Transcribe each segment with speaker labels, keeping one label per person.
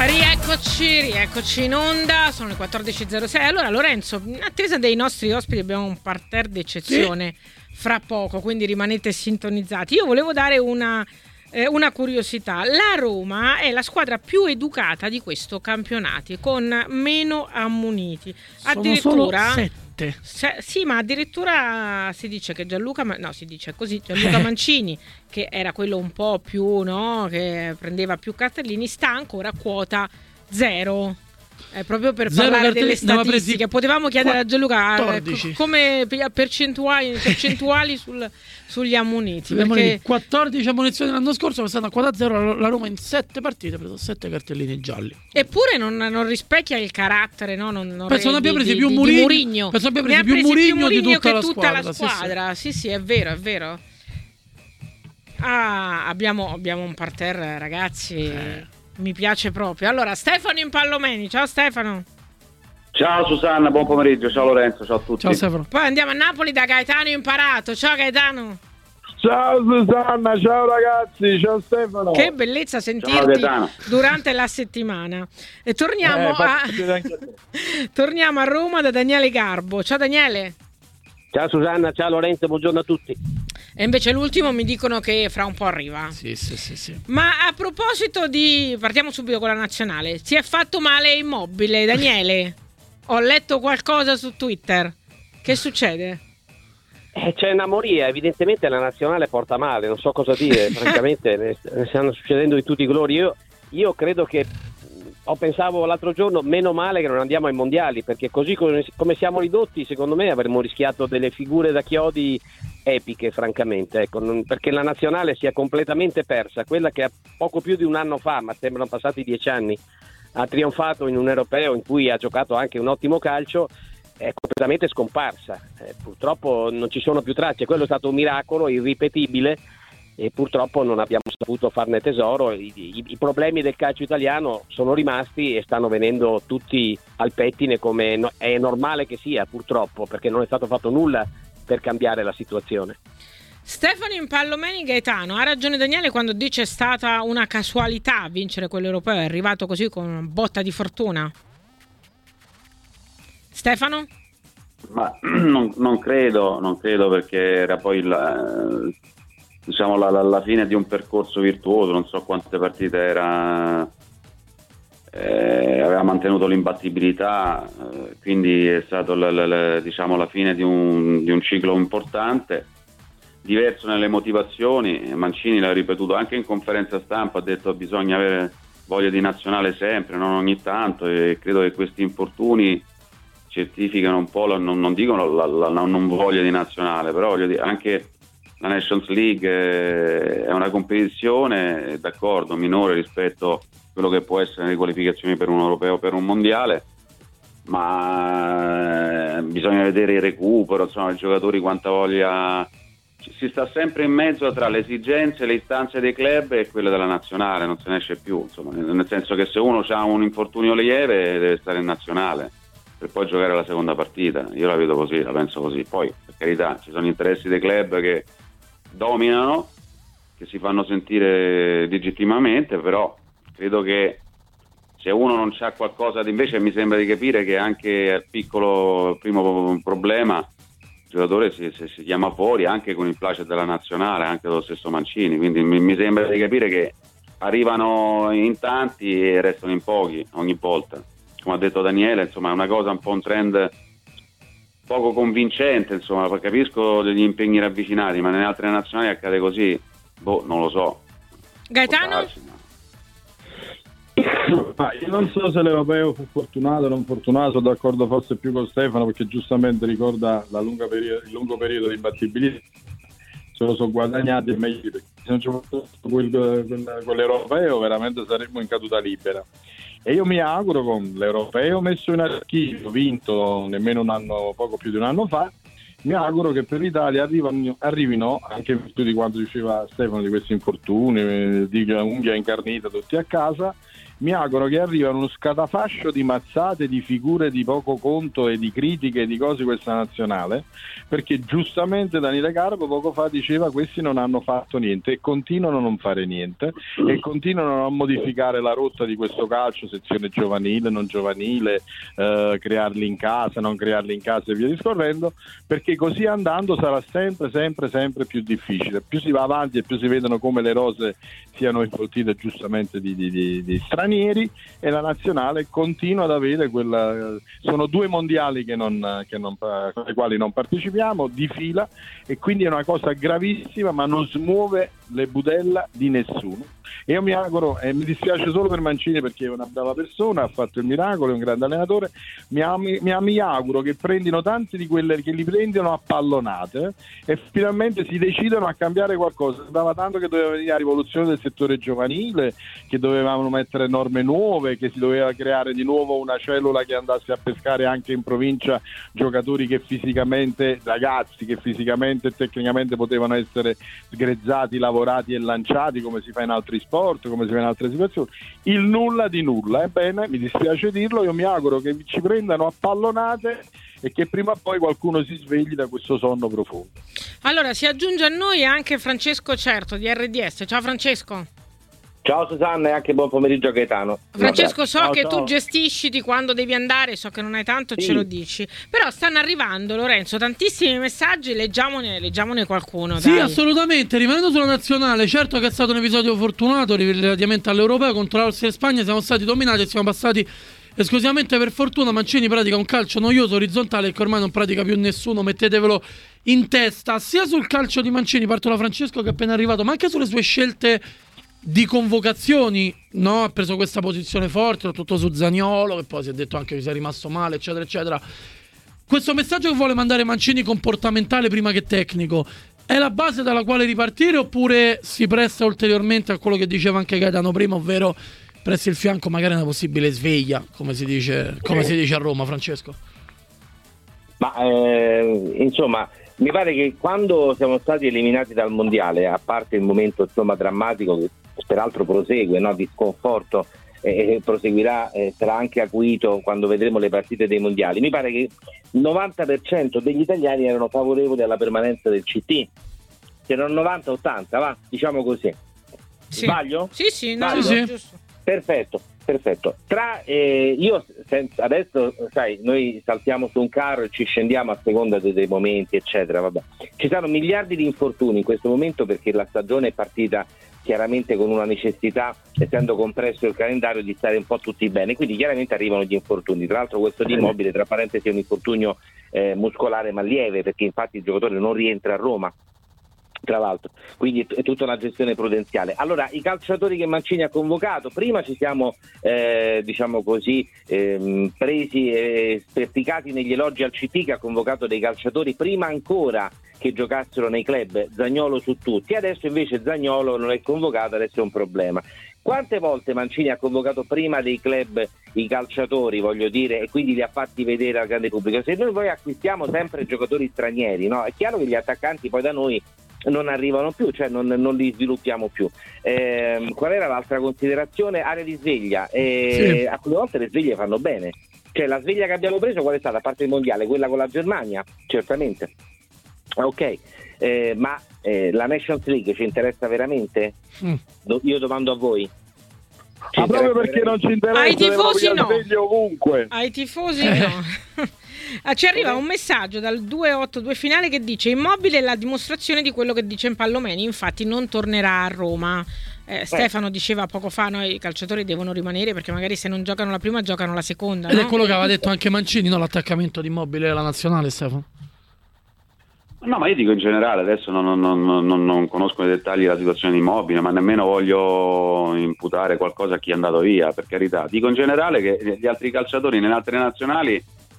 Speaker 1: Rieccoci in onda, sono le 14.06. Allora Lorenzo, in attesa dei nostri ospiti abbiamo un parterre d'eccezione fra poco, quindi rimanete sintonizzati. Io volevo dare una curiosità. La Roma è la squadra più educata di questo campionato, con meno ammoniti. Addirittura
Speaker 2: sono solo 7.
Speaker 1: Sì, ma addirittura si dice che Gianluca Mancini, che era quello un po' più, no, che prendeva più cartellini, sta ancora a quota 0. Proprio per parlare delle statistiche, potevamo chiedere a Gianluca come percentuali sugli ammoniti. Perché
Speaker 2: 14 ammonizioni l'anno scorso, quest'anno a quota 0. La Roma in 7 partite ha preso 7 cartellini gialli.
Speaker 1: Eppure non rispecchia il carattere, no?
Speaker 2: Penso ne abbia presi più Mourinho. Penso abbia presi più Mourinho di tutta la squadra.
Speaker 1: Sì, è vero. Abbiamo un parterre, ragazzi. Mi piace proprio. Allora, Stefano Impallomeni. Ciao Stefano.
Speaker 3: Ciao Susanna, buon pomeriggio. Ciao Lorenzo, ciao a tutti.
Speaker 2: Ciao Stefano.
Speaker 1: Poi andiamo a Napoli da Gaetano Imparato. Ciao Gaetano.
Speaker 4: Ciao Susanna, ciao ragazzi, ciao Stefano.
Speaker 1: Che bellezza sentirti durante la settimana. E torniamo a Roma da Daniele Garbo. Ciao Daniele.
Speaker 5: Ciao Susanna, ciao Lorenzo, buongiorno a tutti.
Speaker 1: E invece l'ultimo mi dicono che fra un po' arriva.
Speaker 2: Sì.
Speaker 1: Ma a proposito partiamo subito con la nazionale. Si è fatto male Immobile, Daniele? Ho letto qualcosa su Twitter. Che succede?
Speaker 5: C'è una moria, evidentemente la nazionale porta male, non so cosa dire, francamente ne stanno succedendo di tutti i colori. Io credo che, pensavo l'altro giorno, meno male che non andiamo ai mondiali, perché così come siamo ridotti, secondo me avremmo rischiato delle figure da chiodi epiche, francamente, ecco, perché la nazionale si è completamente persa, quella che poco più di un anno fa, ma sembrano passati 10 anni, ha trionfato in un europeo in cui ha giocato anche un ottimo calcio, è completamente scomparsa. Purtroppo non ci sono più tracce. Quello è stato un miracolo irripetibile e purtroppo non abbiamo saputo farne tesoro. I problemi del calcio italiano sono rimasti e stanno venendo tutti al pettine, come è normale che sia, purtroppo, perché non è stato fatto nulla per cambiare la situazione.
Speaker 1: Stefano Impallomeni. Gaetano, ha ragione Daniele quando dice è stata una casualità vincere quello europeo, è arrivato così con una botta di fortuna? Stefano?
Speaker 3: Ma non credo perché era poi la fine di un percorso virtuoso. Non so quante partite aveva mantenuto l'imbattibilità, quindi è stato la fine di un ciclo importante, diverso nelle motivazioni. Mancini l'ha ripetuto anche in conferenza stampa, ha detto bisogna avere voglia di nazionale sempre, non ogni tanto, e credo che questi infortuni certificano un po', non dicono la non voglia di nazionale, però voglio dire, anche la Nations League è una competizione, d'accordo, minore rispetto a quello che può essere le qualificazioni per un europeo, per un mondiale, ma bisogna vedere il recupero, insomma, i giocatori quanta voglia. Si sta sempre in mezzo tra le esigenze, le istanze dei club e quelle della nazionale, non se ne esce più, insomma, nel senso che se uno ha un infortunio lieve deve stare in nazionale per poi giocare la seconda partita. Io la vedo così, la penso così. Poi, per carità, ci sono interessi dei club che dominano, che si fanno sentire legittimamente, però credo che se uno non c'ha qualcosa di, invece mi sembra di capire che anche al piccolo primo problema il giocatore si chiama fuori anche con il placet della nazionale, anche dello stesso Mancini, quindi mi sembra di capire che arrivano in tanti e restano in pochi ogni volta. Come ha detto Daniele, insomma, è una cosa, un po' un trend poco convincente, insomma, capisco degli impegni ravvicinati, ma nelle altre nazionali accade così, non lo so.
Speaker 1: Gaetano?
Speaker 4: Io non so se l'europeo fu fortunato o non fortunato, sono d'accordo forse più con Stefano, perché giustamente ricorda il lungo periodo di imbattibilità, se lo sono guadagnati e meglio, perché se non ci fosse quell'europeo veramente saremmo in caduta libera. E io mi auguro, con l'europeo messo in archivio, vinto nemmeno poco più di un anno fa, mi auguro che per l'Italia arrivino, anche in virtù di quanto diceva Stefano di questi infortuni, di unghia incarnita tutti a casa, mi auguro che arrivi uno scatafascio di mazzate, di figure di poco conto e di critiche di cose questa nazionale, perché giustamente Daniele Carbo poco fa diceva questi non hanno fatto niente e continuano a non fare niente e continuano a modificare la rotta di questo calcio, sezione giovanile, non giovanile, crearli in casa, non crearli in casa e via discorrendo, perché così andando sarà sempre più difficile. Più si va avanti e più si vedono come le rose siano involtite giustamente di stranieri, e la nazionale continua ad avere sono 2 mondiali con i quali non partecipiamo di fila, e quindi è una cosa gravissima, ma non smuove le budella di nessuno. E io mi auguro, e mi dispiace solo per Mancini perché è una brava persona, ha fatto il miracolo, è un grande allenatore, mi auguro che prendino tanti di quelle che li prendono a pallonate e finalmente si decidano a cambiare qualcosa. Sembrava tanto che doveva venire la rivoluzione del settore giovanile, che dovevamo mettere norme nuove, che si doveva creare di nuovo una cellula che andasse a pescare anche in provincia giocatori che fisicamente, ragazzi che fisicamente e tecnicamente potevano essere sgrezzati, lavorati e lanciati come si fa in altri sport, come si fa in altre situazioni. Il nulla di nulla. Ebbene, mi dispiace dirlo, io mi auguro che ci prendano a pallonate e che prima o poi qualcuno si svegli da questo sonno profondo.
Speaker 1: Allora, si aggiunge a noi anche Francesco Certo di RDS. Ciao Francesco.
Speaker 6: Ciao Susanna e anche buon pomeriggio Gaetano.
Speaker 1: Francesco, so
Speaker 4: ciao,
Speaker 1: che
Speaker 4: ciao.
Speaker 1: Tu gestisci di quando devi andare, so che non hai tanto,
Speaker 6: Sì.
Speaker 1: Ce lo dici. Però stanno arrivando, Lorenzo, tantissimi messaggi, leggiamone qualcuno.
Speaker 2: Sì,
Speaker 1: dai.
Speaker 2: assolutamente. Rimanendo sulla nazionale, certo che è stato un episodio fortunato relativamente all'Europeo contro l'Austria e Spagna. Siamo stati dominati e siamo passati esclusivamente per fortuna. Mancini pratica un calcio noioso, orizzontale, che ormai non pratica più nessuno. Mettetevelo in testa. Sia sul calcio di Mancini, parto da Francesco che è appena arrivato, ma anche sulle sue scelte di convocazioni, no? Ha preso questa posizione forte, soprattutto su Zaniolo, che poi si è detto anche che sia rimasto male, eccetera, eccetera. Questo messaggio che vuole mandare Mancini, comportamentale prima che tecnico, è la base dalla quale ripartire, oppure si presta ulteriormente a quello che diceva anche Gaetano prima, ovvero presti il fianco magari a una possibile sveglia, come si dice a Roma, Francesco?
Speaker 6: Ma insomma, mi pare che quando siamo stati eliminati dal mondiale, a parte il momento insomma drammatico che peraltro prosegue, no, di sconforto, proseguirà, sarà anche acuito quando vedremo le partite dei mondiali, mi pare che il 90% degli italiani erano favorevoli alla permanenza del CT. C'erano 90-80, va, diciamo così.
Speaker 1: Sì.
Speaker 6: Sbaglio?
Speaker 1: Sì, no,
Speaker 6: Sbaglio?
Speaker 2: Sì.
Speaker 1: giusto.
Speaker 6: Perfetto. Io adesso, sai, noi saltiamo su un carro e ci scendiamo a seconda dei momenti, eccetera. Vabbè. Ci sono miliardi di infortuni in questo momento perché la stagione è partita chiaramente con una necessità, essendo compresso il calendario, di stare un po' tutti bene, quindi chiaramente arrivano gli infortuni. Tra l'altro questo di Immobile, tra parentesi, è un infortunio muscolare ma lieve, perché infatti il giocatore non rientra a Roma, tra l'altro, quindi è tutta una gestione prudenziale. Allora, i calciatori che Mancini ha convocato, prima ci siamo diciamo così presi e sperticati negli elogi al CT, che ha convocato dei calciatori prima ancora che giocassero nei club, Zaniolo su tutti. Adesso invece Zaniolo non è convocato, adesso è un problema. Quante volte Mancini ha convocato prima dei club i calciatori, voglio dire, e quindi li ha fatti vedere al grande pubblico? Se noi poi acquistiamo sempre giocatori stranieri, no? È chiaro che gli attaccanti poi da noi non arrivano più, cioè non li sviluppiamo più. Qual era l'altra considerazione? Area di sveglia.
Speaker 2: Sì.
Speaker 6: Alcune volte le sveglie fanno bene. Cioè, la sveglia che abbiamo preso qual è stata? A parte il mondiale, quella con la Germania? Certamente. Ok, ma la Nations League ci interessa veramente? Io domando a voi.
Speaker 4: Ma proprio perché non ci interessa,
Speaker 1: Ai tifosi no.
Speaker 4: Ovunque.
Speaker 1: Ai tifosi no. Ci arriva un messaggio dal 282 finale che dice: Immobile è la dimostrazione di quello che dice Impallomeni, infatti non tornerà a Roma. Stefano diceva poco fa, no, i calciatori devono rimanere perché magari se non giocano la prima giocano la seconda,
Speaker 2: Ed
Speaker 1: no?
Speaker 2: è quello che aveva detto anche Mancini, no? L'attaccamento di Immobile alla nazionale, Stefano.
Speaker 3: No, ma io dico in generale, adesso non conosco nei dettagli la situazione di Immobile, ma nemmeno voglio imputare qualcosa a chi è andato via, per carità. Dico in generale che gli altri calciatori nelle altre nazionali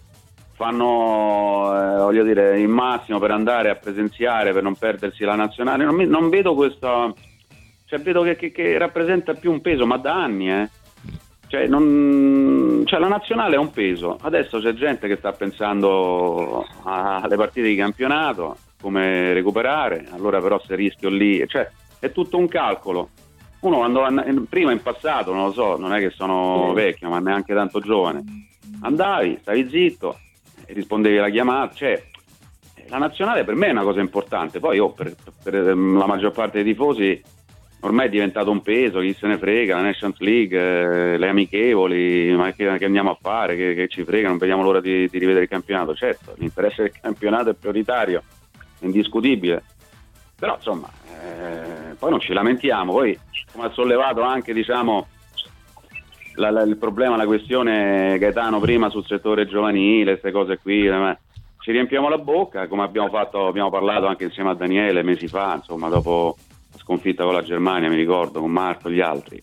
Speaker 3: fanno, voglio dire, il massimo per andare a presenziare, per non perdersi la nazionale. Non vedo questo, cioè vedo che rappresenta più un peso, ma da anni, Cioè, la nazionale è un peso. Adesso c'è gente che sta pensando alle partite di campionato, come recuperare, allora però se rischio lì, cioè è tutto un calcolo. uno quando prima in passato, non lo so, non è che sono vecchio, ma neanche tanto giovane, andavi, stavi zitto, rispondevi alla chiamata, cioè la nazionale per me è una cosa importante, poi per la maggior parte dei tifosi ormai è diventato un peso, chi se ne frega, la Nations League, le amichevoli, ma che andiamo a fare, che ci frega, non vediamo l'ora di rivedere il campionato. Certo, l'interesse del campionato è prioritario, è indiscutibile, però insomma poi non ci lamentiamo. Poi, come ha sollevato anche, diciamo, il problema, la questione Gaetano prima sul settore giovanile, queste cose qui, ci riempiamo la bocca, come abbiamo parlato anche insieme a Daniele mesi fa, insomma, dopo la sconfitta con la Germania, mi ricordo, con Marco e gli altri,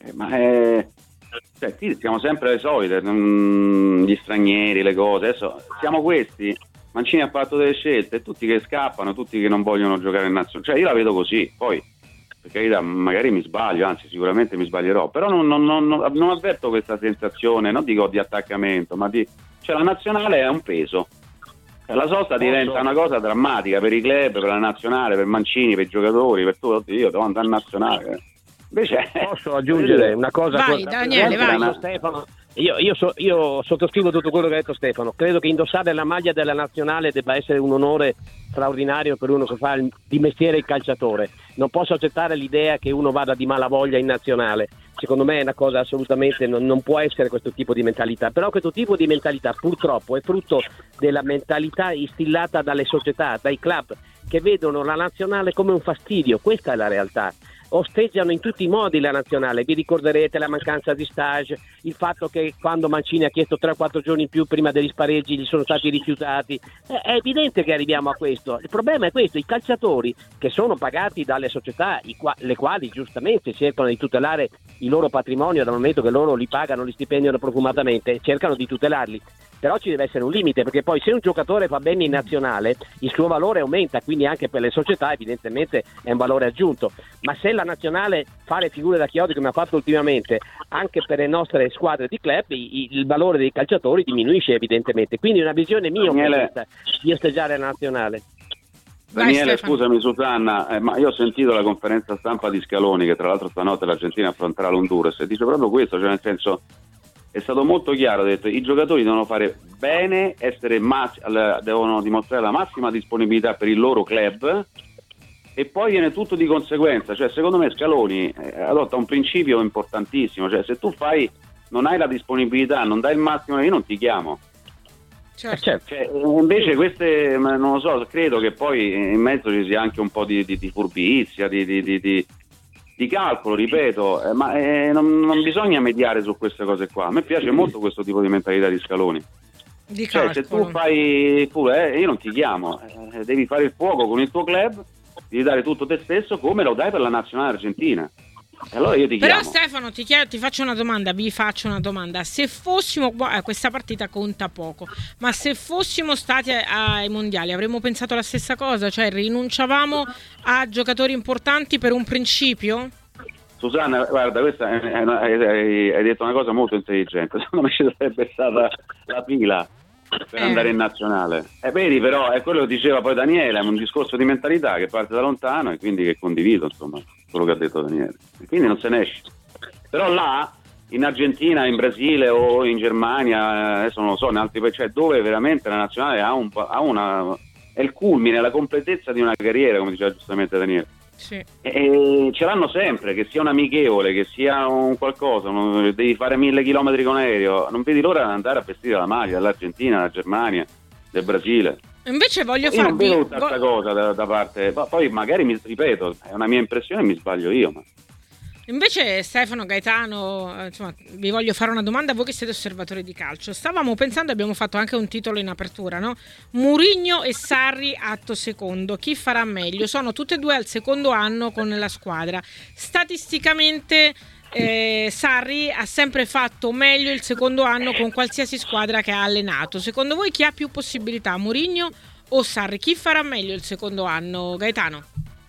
Speaker 3: siamo sempre le solite, gli stranieri, le cose, adesso siamo questi, Mancini ha fatto delle scelte, tutti che scappano, tutti che non vogliono giocare in nazionale, cioè io la vedo così, poi per carità magari mi sbaglio, anzi sicuramente mi sbaglierò, però non avverto questa sensazione, non dico di attaccamento, ma cioè la nazionale è un peso. La sosta diventa una cosa drammatica per i club, per la nazionale, per Mancini, per i giocatori, per tutto. Io devo andare in nazionale. Invece
Speaker 5: posso aggiungere una cosa?
Speaker 1: Vai, Daniele, vai.
Speaker 5: Stefano, io sottoscrivo tutto quello che ha detto Stefano. Credo che indossare la maglia della nazionale debba essere un onore straordinario per uno che fa di mestiere il calciatore. Non posso accettare l'idea che uno vada di malavoglia in nazionale. Secondo me è una cosa assolutamente, non può essere questo tipo di mentalità, però questo tipo di mentalità purtroppo è frutto della mentalità instillata dalle società, dai club, che vedono la nazionale come un fastidio. Questa è la realtà. Osteggiano in tutti i modi la nazionale, vi ricorderete la mancanza di stage, il fatto che quando Mancini ha chiesto 3 o 4 giorni in più prima degli spareggi gli sono stati rifiutati. È evidente che arriviamo a questo. Il problema è questo: i calciatori che sono pagati dalle società, le quali giustamente cercano di tutelare il loro patrimonio dal momento che loro li pagano, li stipendiano profumatamente, cercano di tutelarli. Però ci deve essere un limite, perché poi se un giocatore fa bene in nazionale il suo valore aumenta, quindi anche per le società evidentemente è un valore aggiunto, ma se la nazionale fa le figure da chiodi come ha fatto ultimamente anche per le nostre squadre di club, il valore dei calciatori diminuisce evidentemente, quindi una visione mia di osteggiare la nazionale.
Speaker 3: Daniele, scusami Susanna, ma io ho sentito la conferenza stampa di Scaloni, che tra l'altro stanotte l'Argentina affronterà l'Honduras, e dice proprio questo, cioè nel senso è stato molto chiaro, ha detto i giocatori devono fare bene, devono dimostrare la massima disponibilità per il loro club e poi viene tutto di conseguenza. Cioè secondo me Scaloni adotta un principio importantissimo, cioè se tu non hai la disponibilità, non dai il massimo, io non ti chiamo.
Speaker 1: Certo.
Speaker 3: Cioè, invece queste, non lo so, credo che poi in mezzo ci sia anche un po' di furbizia, di calcolo, ripeto, ma non bisogna mediare su queste cose qua. A me piace molto questo tipo di mentalità di Scaloni. Cioè, se tu fai pure, io non ti chiamo, devi fare il fuoco con il tuo club, devi dare tutto te stesso come lo dai per la nazionale argentina. E allora io ti chiamo.
Speaker 1: Però Stefano, vi faccio una domanda. Se fossimo, questa partita conta poco, ma se fossimo stati ai mondiali avremmo pensato la stessa cosa? Cioè rinunciavamo a giocatori importanti per un principio?
Speaker 3: Susanna, guarda, questa hai detto una cosa molto intelligente. Secondo me ci sarebbe stata la fila per andare in nazionale. Vedi, però è quello che diceva poi Daniele, è un discorso di mentalità che parte da lontano e quindi che condivido, insomma, quello che ha detto Daniele. E quindi non se ne esce. Però là, in Argentina, in Brasile o in Germania, adesso non lo so, in altri paesi, cioè dove veramente la nazionale è il culmine, la completezza di una carriera, come diceva giustamente Daniele.
Speaker 1: Sì.
Speaker 3: E ce l'hanno sempre, che sia un amichevole, che sia un qualcosa, devi fare 1000 chilometri con aereo, non vedi l'ora di andare a vestire la maglia dell'Argentina, della Germania, del Brasile.
Speaker 1: Invece voglio
Speaker 3: non vedo tutta questa cosa da parte, poi magari ripeto, è una mia impressione, mi sbaglio io, ma
Speaker 1: invece Stefano, Gaetano, insomma, vi voglio fare una domanda a voi che siete osservatori di calcio. Stavamo pensando, abbiamo fatto anche un titolo in apertura, no? Mourinho e Sarri atto secondo, chi farà meglio? Sono tutte e due al secondo anno con la squadra. Statisticamente Sarri ha sempre fatto meglio il secondo anno con qualsiasi squadra che ha allenato. Secondo voi chi ha più possibilità, Mourinho o Sarri? Chi farà meglio il secondo anno, Gaetano?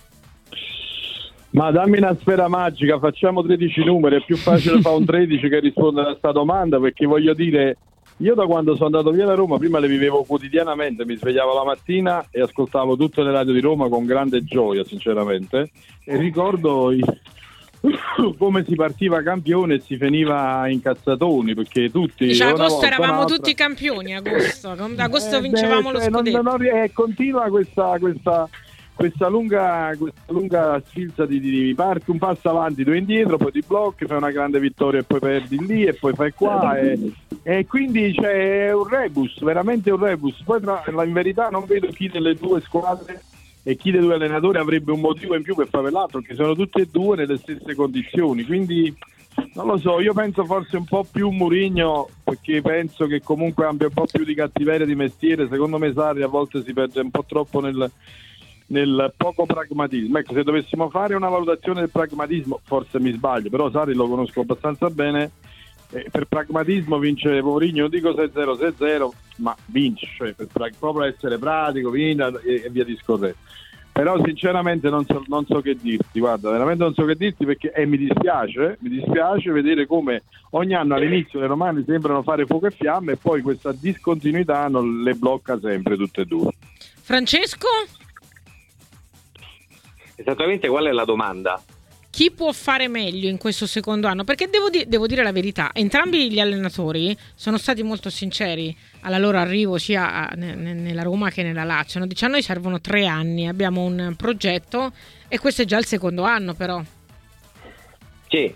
Speaker 4: Ma dammi una sfera magica, facciamo 13 numeri, è più facile fare un 13 che rispondere a questa domanda, perché voglio dire, io da quando sono andato via da Roma, prima le vivevo quotidianamente, mi svegliavo la mattina e ascoltavo tutte le radio di Roma con grande gioia, sinceramente, e ricordo come si partiva campione e si finiva incazzatoni, perché tutti
Speaker 1: dice, agosto eravamo tutti campioni, agosto vincevamo lo scudetto.
Speaker 4: Continua questa lunga sfilza di parti, un passo avanti, due indietro, poi ti blocchi, fai una grande vittoria e poi perdi lì e poi fai qua e quindi c'è un rebus, veramente un rebus. Poi in verità non vedo chi delle due squadre e chi dei due allenatori avrebbe un motivo in più per fare l'altro, perché sono tutti e due nelle stesse condizioni, quindi non lo so, io penso forse un po' più Mourinho, perché penso che comunque abbia un po' più di cattiveria di mestiere. Secondo me Sarri a volte si perde un po' troppo nel poco pragmatismo. Ecco, se dovessimo fare una valutazione del pragmatismo, forse mi sbaglio, però Sarri lo conosco abbastanza bene, per pragmatismo vince Mourinho, non dico 6-0, 6-0, ma vince, cioè per proprio essere pratico, vince e via discorrendo. Però sinceramente non so che dirti, guarda, veramente non so che dirti, perché mi dispiace vedere come ogni anno all'inizio le romane sembrano fare fuoco e fiamme e poi questa discontinuità non le blocca sempre tutte e due.
Speaker 1: Francesco?
Speaker 6: Esattamente, qual è la domanda?
Speaker 1: Chi può fare meglio in questo secondo anno? Perché devo dire la verità, entrambi gli allenatori sono stati molto sinceri alla loro arrivo sia nella Roma che nella Lazio. Hanno detto, a noi servono 3 anni, abbiamo un progetto e questo è già il secondo anno però.
Speaker 6: Sì.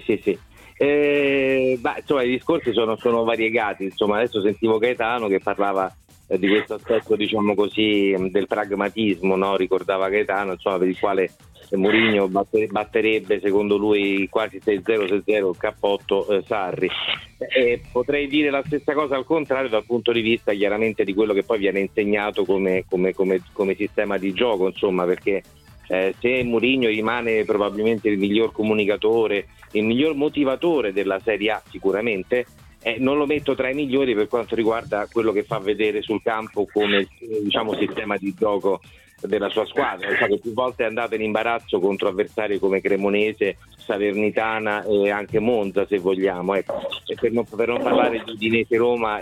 Speaker 6: Insomma, i discorsi sono variegati. Insomma, adesso sentivo Gaetano che parlava di questo aspetto, diciamo così, del pragmatismo, no? Ricordava Gaetano, insomma, per il quale Mourinho batterebbe secondo lui quasi 6-0 il cappotto Sarri. Potrei dire la stessa cosa al contrario dal punto di vista chiaramente di quello che poi viene insegnato come sistema di gioco, insomma, perché se Mourinho rimane probabilmente il miglior comunicatore, il miglior motivatore della Serie A sicuramente, non lo metto tra i migliori per quanto riguarda quello che fa vedere sul campo come, diciamo, sistema di gioco della sua squadra. Che più volte è andato in imbarazzo contro avversari come Cremonese, Salernitana e anche Monza, se vogliamo, ecco. E per non parlare di Udinese Roma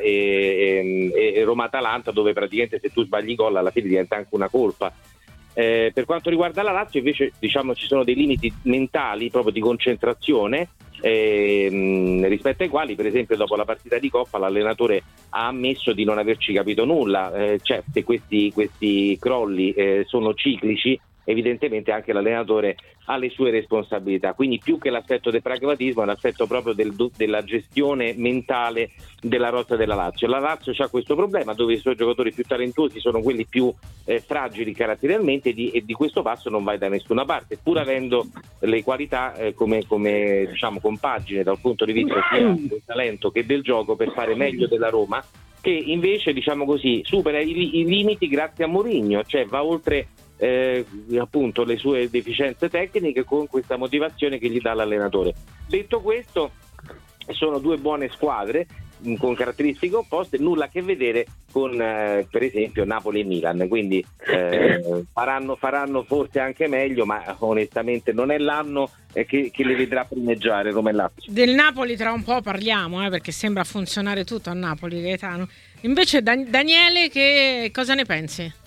Speaker 6: e Roma Atalanta, dove praticamente se tu sbagli gol alla fine diventa anche una colpa. Per quanto riguarda la Lazio invece, diciamo, ci sono dei limiti mentali proprio di concentrazione, rispetto ai quali, per esempio, dopo la partita di Coppa l'allenatore ha ammesso di non averci capito nulla. Se questi crolli sono ciclici, evidentemente anche l'allenatore ha le sue responsabilità, quindi più che l'aspetto del pragmatismo è l'aspetto proprio della gestione mentale della rotta della Lazio. La Lazio ha questo problema dove i suoi giocatori più talentuosi sono quelli più fragili caratterialmente e di questo passo non vai da nessuna parte, pur avendo le qualità come diciamo compagine dal punto di vista sia del talento che del gioco per fare meglio della Roma, che invece, diciamo così, supera i limiti grazie a Mourinho, cioè va oltre appunto le sue deficienze tecniche con questa motivazione che gli dà l'allenatore. Detto questo, sono due buone squadre con caratteristiche opposte, nulla a che vedere con per esempio Napoli e Milan, quindi faranno forse anche meglio, ma onestamente non è l'anno che le vedrà primeggiare come Lazio.
Speaker 1: Del Napoli tra un po' parliamo, perché sembra funzionare tutto a Napoli, Gaetano. Invece Daniele, che cosa ne pensi?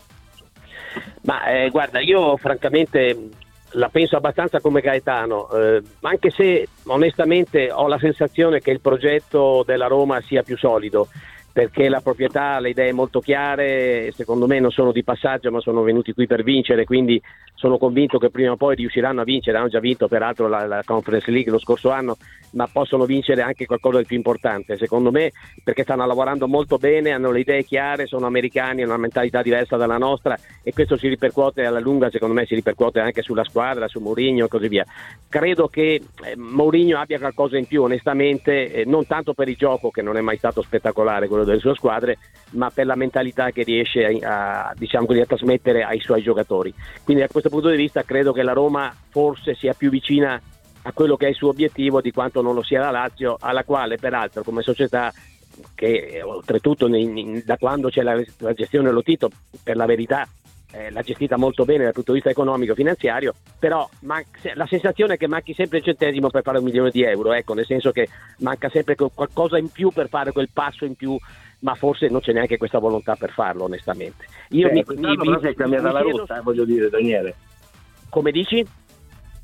Speaker 5: Ma guarda, io francamente la penso abbastanza come Gaetano, anche se onestamente ho la sensazione che il progetto della Roma sia più solido, perché la proprietà, le idee molto chiare, secondo me non sono di passaggio ma sono venuti qui per vincere, quindi sono convinto che prima o poi riusciranno a vincere. Hanno già vinto peraltro la Conference League lo scorso anno, ma possono vincere anche qualcosa di più importante, secondo me, perché stanno lavorando molto bene, hanno le idee chiare, sono americani, hanno una mentalità diversa dalla nostra e questo si ripercuote alla lunga, secondo me si ripercuote anche sulla squadra, su Mourinho e così via. Credo che Mourinho abbia qualcosa in più, onestamente, non tanto per il gioco, che non è mai stato spettacolare quello delle sue squadre, ma per la mentalità che riesce a trasmettere ai suoi giocatori. Quindi da questo punto di vista credo che la Roma forse sia più vicina a quello che è il suo obiettivo di quanto non lo sia la Lazio, alla quale peraltro come società, che oltretutto da quando c'è la gestione dello Tito, per la verità l'ha gestita molto bene dal punto di vista economico finanziario, però la sensazione è che manchi sempre il centesimo per fare 1 milione di euro, ecco, nel senso che manca sempre qualcosa in più per fare quel passo in più, ma forse non c'è neanche questa volontà per farlo, onestamente. Io mi
Speaker 6: è cambiata la rotta, voglio dire, Daniele.
Speaker 5: Come dici?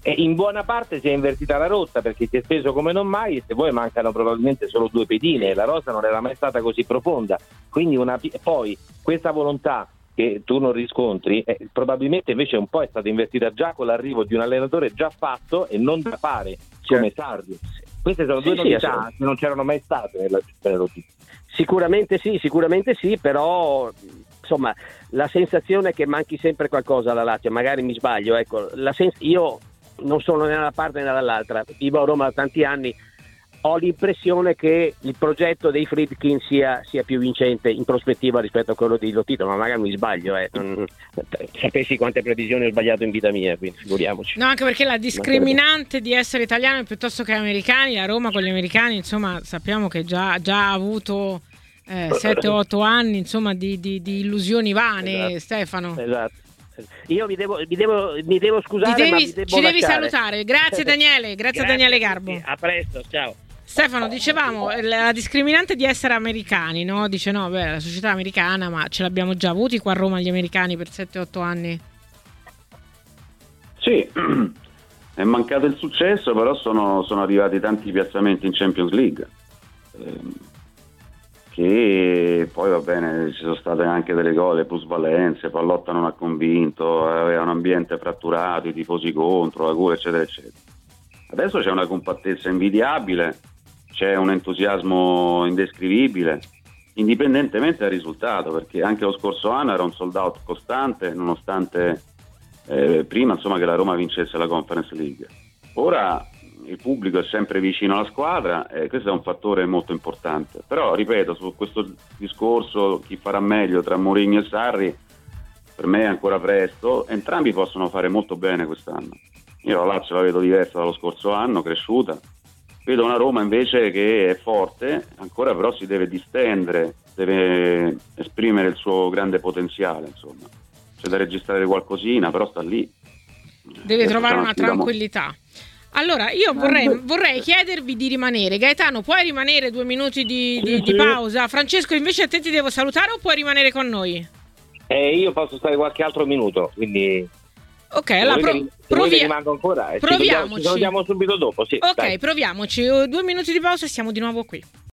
Speaker 6: E in buona parte si è invertita la rotta, perché si è speso come non mai, e se poi mancano probabilmente solo 2 pedine, la rosa non era mai stata così profonda, quindi poi questa volontà che tu non riscontri probabilmente invece un po' è stata invertita già con l'arrivo di un allenatore già fatto e non da fare come Sarri. Queste sono due novità che non c'erano mai state nella gestione rossonera.
Speaker 5: Sicuramente sì, però insomma la sensazione è che manchi sempre qualcosa alla Lazio, magari mi sbaglio, ecco, io non sono né da una parte né dall'altra, vivo a Roma da tanti anni, ho l'impressione che il progetto dei Friedkin sia più vincente in prospettiva rispetto a quello di Lotito, ma magari mi sbaglio, sapessi quante previsioni ho sbagliato in vita mia, quindi figuriamoci.
Speaker 1: No, anche perché la discriminante di essere italiani piuttosto che americani, a Roma con gli americani, insomma, sappiamo che già ha avuto 7-8 anni, insomma, di illusioni vane, esatto. Stefano.
Speaker 5: Esatto. Io mi devo scusare, ma
Speaker 1: ci devi salutare. Grazie Daniele, grazie a Daniele Garbo.
Speaker 5: A presto, ciao.
Speaker 1: Stefano, dicevamo la discriminante di essere americani, no? Dice no, la società americana, ma ce l'abbiamo già avuti qua a Roma gli americani per 7-8 anni.
Speaker 3: Sì, è mancato il successo, però sono arrivati tanti piazzamenti in Champions League. Che poi va bene, ci sono state anche delle gole, plusvalenze, Pallotta non ha convinto, aveva un ambiente fratturato, i tifosi contro, la cura, eccetera eccetera. Adesso c'è una compattezza invidiabile, c'è un entusiasmo indescrivibile, indipendentemente dal risultato, perché anche lo scorso anno era un sold out costante, nonostante prima insomma che la Roma vincesse la Conference League. Ora il pubblico è sempre vicino alla squadra e questo è un fattore molto importante, però ripeto, su questo discorso chi farà meglio tra Mourinho e Sarri, per me è ancora presto, entrambi possono fare molto bene quest'anno. Io la Lazio la vedo diversa dallo scorso anno, cresciuta, vedo una Roma invece che è forte, ancora però si deve distendere, deve esprimere il suo grande potenziale, insomma c'è da registrare qualcosina, però sta lì,
Speaker 1: deve trovare una tranquillità. Allora, io vorrei chiedervi di rimanere. Gaetano, puoi rimanere 2 minuti di pausa? Francesco, invece a te ti devo salutare o puoi rimanere con noi?
Speaker 6: Io posso stare qualche altro minuto, quindi...
Speaker 1: Ok, allora
Speaker 6: rimango ancora.
Speaker 1: Proviamoci.
Speaker 6: Ci salutiamo subito dopo, sì.
Speaker 1: Ok,
Speaker 6: dai.
Speaker 1: proviamoci. 2 minuti di pausa e siamo di nuovo qui.